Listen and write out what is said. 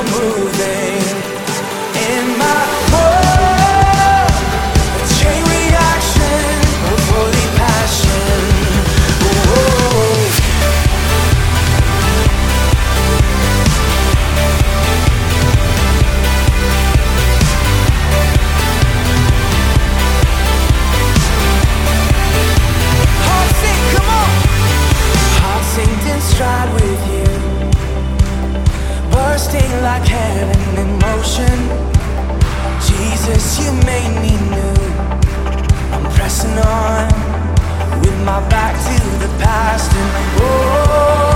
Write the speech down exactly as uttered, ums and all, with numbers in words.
you're moving in my world. A chain reaction of holy passion. Whoa. Heart sink, come on. Heart synced in stride with you, bursting like heaven in motion. Jesus, you made me new. I'm pressing on with my back to the past and oh.